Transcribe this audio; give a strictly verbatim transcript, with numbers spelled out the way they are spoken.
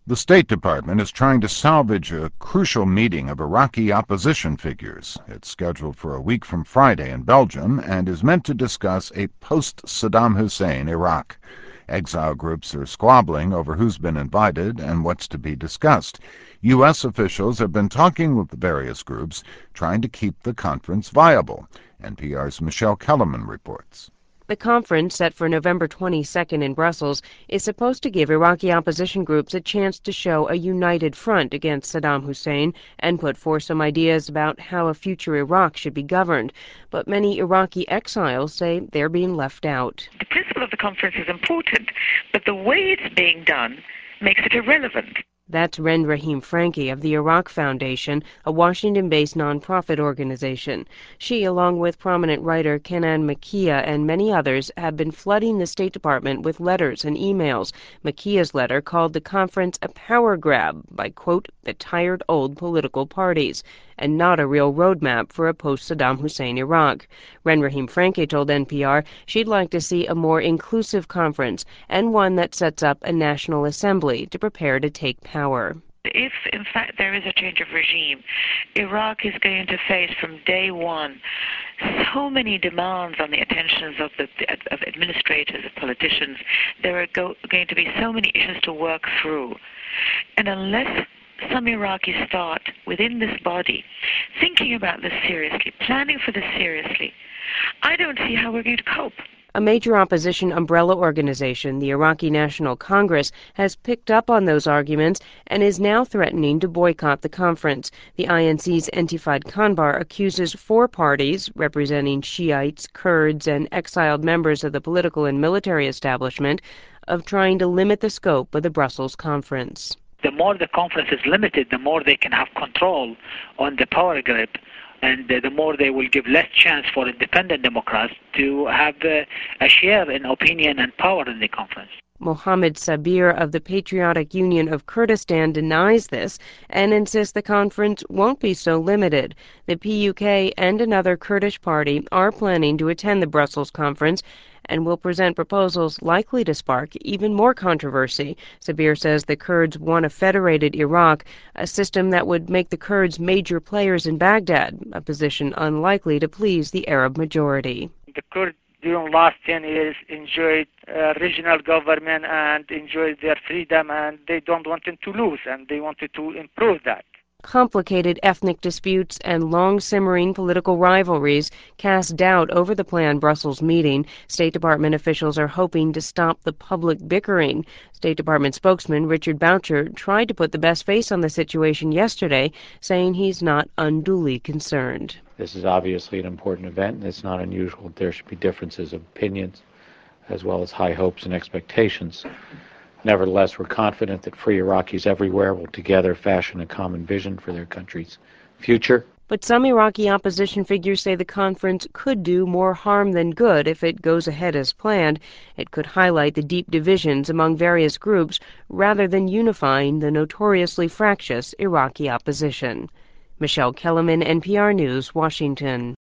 The State Department is trying to salvage a crucial meeting of Iraqi opposition figures. It's scheduled for a week from Friday in Belgium and is meant to discuss a post-Saddam Hussein Iraq. Exile groups are squabbling over who's been invited and what's to be discussed. U S officials have been talking with the various groups, trying to keep the conference viable. N P R's Michelle Kellerman reports. The conference, set for November twenty-second in Brussels, is supposed to give Iraqi opposition groups a chance to show a united front against Saddam Hussein and put forth some ideas about how a future Iraq should be governed. But many Iraqi exiles say they're being left out. The principle of the conference is important, but the way it's being done makes it irrelevant. That's Rend Rahim Franke of the Iraq Foundation, a Washington-based nonprofit organization. She, along with prominent writer Kenan Makia and many others, have been flooding the State Department with letters and emails. Makia's letter called the conference a power grab by, quote, the tired old political parties, and not a real roadmap for a post-Saddam Hussein Iraq. Rend Rahim Franke told N P R she'd like to see a more inclusive conference and one that sets up a national assembly to prepare to take power. If, in fact, there is a change of regime, Iraq is going to face from day one so many demands on the attentions of the of administrators, of politicians. There are go, going to be so many issues to work through. And unless some Iraqis start within this body thinking about this seriously, planning for this seriously, I don't see how we're going to cope. A major opposition umbrella organization, the Iraqi National Congress, has picked up on those arguments and is now threatening to boycott the conference. The I N C's Entifad Kanbar accuses four parties, representing Shiites, Kurds, and exiled members of the political and military establishment, of trying to limit the scope of the Brussels conference. The more the conference is limited, the more they can have control on the power grip, and uh, the more they will give less chance for independent Democrats to have uh, a share in opinion and power in the conference. Mohammed Sabir of the Patriotic Union of Kurdistan denies this and insists the conference won't be so limited. The P U K and another Kurdish party are planning to attend the Brussels conference and will present proposals likely to spark even more controversy. Sabir says the Kurds want a federated Iraq, a system that would make the Kurds major players in Baghdad, a position unlikely to please the Arab majority. The Kurds during the last ten years enjoyed uh, regional government and enjoyed their freedom, and they don't want them to lose, and they wanted to improve that. Complicated ethnic disputes and long-simmering political rivalries cast doubt over the planned Brussels meeting. State Department officials are hoping to stop the public bickering. State Department spokesman Richard Boucher tried to put the best face on the situation yesterday, saying he's not unduly concerned. This is obviously an important event, and it's not unusual that there should be differences of opinions as well as high hopes and expectations. Nevertheless, we're confident that free Iraqis everywhere will together fashion a common vision for their country's future. But some Iraqi opposition figures say the conference could do more harm than good if it goes ahead as planned. It could highlight the deep divisions among various groups rather than unifying the notoriously fractious Iraqi opposition. Michelle Kellerman, N P R News, Washington.